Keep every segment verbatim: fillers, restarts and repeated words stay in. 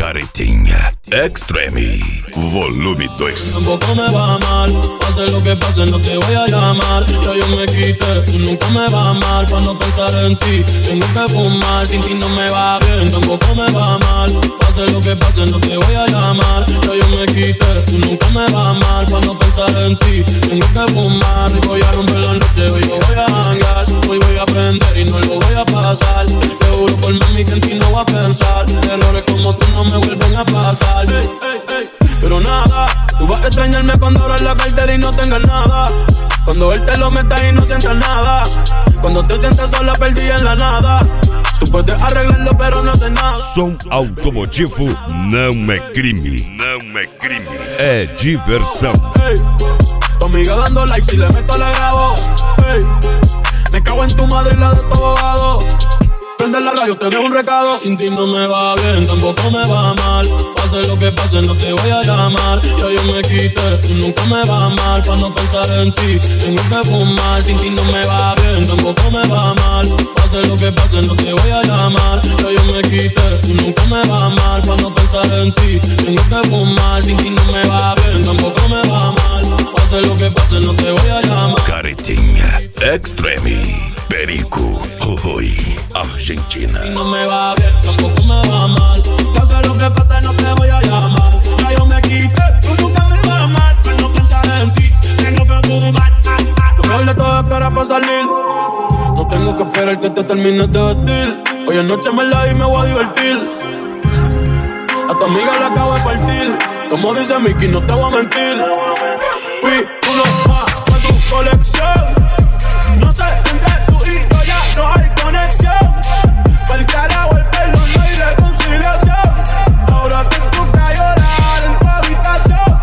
Carretinha Extreme Volume dois. Tampoco me va mal, pase lo que pase no te voy a llamar. Ya yo me quité, tú nunca me va mal. Pa' no pensar en ti, tengo que fumar. Sin ti no me va bien, tampoco me va mal. Pase lo que pase no te voy a llamar. Ya yo me quité, tú nunca me va mal. Pa' no pensar en ti, tengo que fumar. Y voy a romper la noche, hoy yo voy a hangar. Hoy voy a aprender y no lo voy a pasar. Te juro por mami que en ti no voy a pensar. Errores como tú no me vuelven a pasar. Ey, ey, ey. Pero nada, tú vas a extrañarme cuando abras la cartera y no tengas nada. Cuando él te lo meta y no sientas nada. Cuando te sientas sola perdida en la nada. Tú puedes arreglarlo pero no haces nada. Som automotivo não é crime. Não é crime, é diversão. Hey, tu amiga dando like, si le meto le grabo. Hey, me cago en tu madre y la de tu abogado. Prende la radio, te dejo un recado. Sin ti no me va bien, tampoco me va mal. Pase lo que pase, no te voy a llamar. Ya yo me quité, tú nunca me va mal. Pa' no pensar en ti, tengo que fumar. Sin ti no me va bien, tampoco me va mal. Pase lo que pase, no te voy a llamar. Ya yo me quité, tú nunca me va mal. Pa' no pensar en ti, tengo que fumar. Sin ti no me va bien, tampoco me va mal. Pase lo que pase, no te voy a llamar. Carretinha Extreme Perico, Jujuy, Argentina. Y no me va bien, tampoco me va mal. Pase lo que pase, no te voy a llamar. Ya yo me quité, tú nunca me va mal. Pero no pensar en ti, tengo que fumar. Lo mejor de todo es esperar para salir. No tengo que esperar que te termines de vestir. Hoy en noche me la di y me voy a divertir. A tu amiga la acabo de partir. Como dice Mickey, no te voy a mentir. Fui uno más para tu colección. No sé, entre tú y yo ya no hay conexión. Pa'l carajo el pelo, no hay reconciliación. Ahora te toca llorar en tu habitación.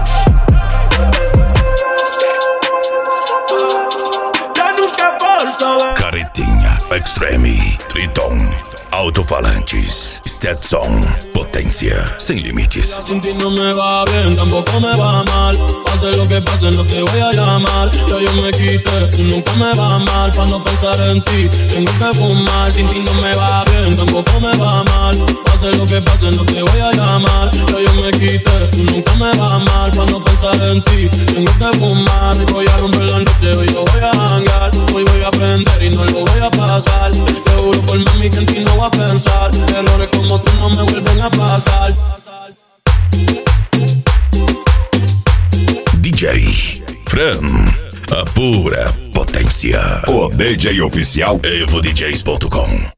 Ya nunca por saber. Carretinha Extreme Triton Alto-falantes Stetson Potência sem limites. Sin ti no me va bien, tampoco me va mal. Pase lo que pase, no te voy a llamar. Ya yo me quité, tú nunca me va mal. Pa' no pensar en ti, tengo que fumar. Sin ti no me va bien, tampoco me va mal. Pase lo que pase, no te voy a llamar. Ya yo me quité, tú nunca me va mal. Pa' no pensar en ti, tengo que fumar. Y voy a romper la noche, hoy yo voy a hangar. Hoy voy a aprender y no lo voy a pasar. Te juro por mami que en ti no voy a pensar. Errores como tú no me vuelven a pasar. D J Fran, a pura potência. O D J oficial evo d js ponto com.